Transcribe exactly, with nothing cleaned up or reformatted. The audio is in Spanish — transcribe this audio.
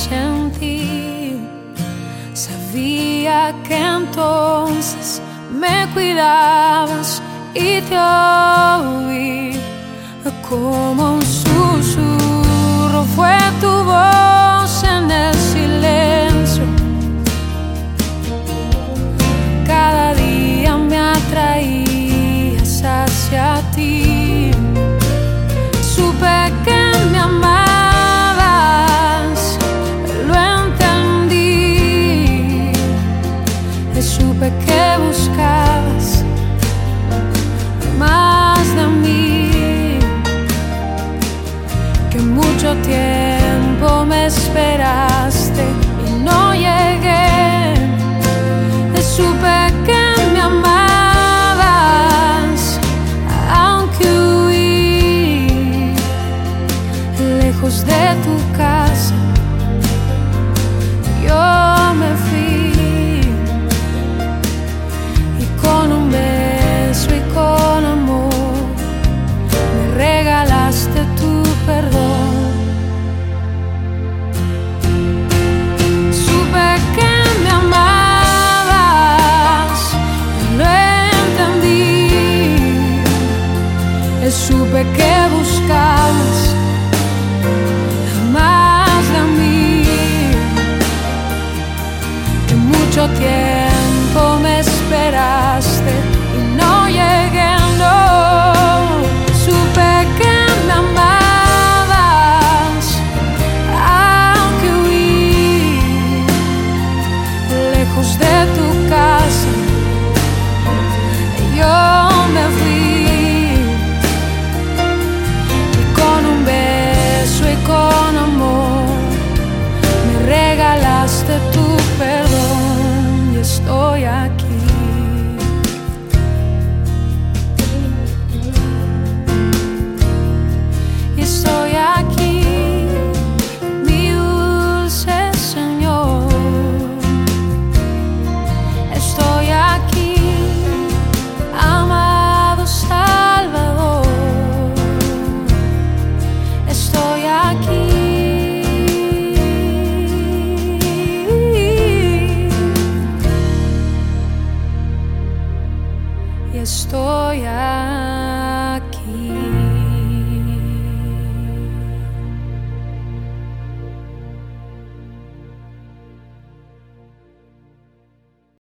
sentí. Sabía que entonces me cuidabas y te oí como un susurro. Fue tu voz en el silencio. Cada día me atraías hacia ti. Supe que me amabas, lo entendí. Supe que buscabas más de mí, que mucho tiempo me esperaste y no llegué. Supe que me amabas, aunque huí lejos de tu casa. Yo me fui y con un beso y con amor me regalaste tu perdón. Supe que me amabas, lo entendí. Supe que buscabas más de mí, que mucho tiempo me esperaste y no llegué, no. Supe que me amabas, aunque huí lejos de tu casa. Yo me fui y con un beso y con amor me regalaste tu perdón y estoy aquí. Y estoy aquí, mi dulce Señor. Estoy aquí, amado Salvador. Estoy aquí. Y estoy aquí.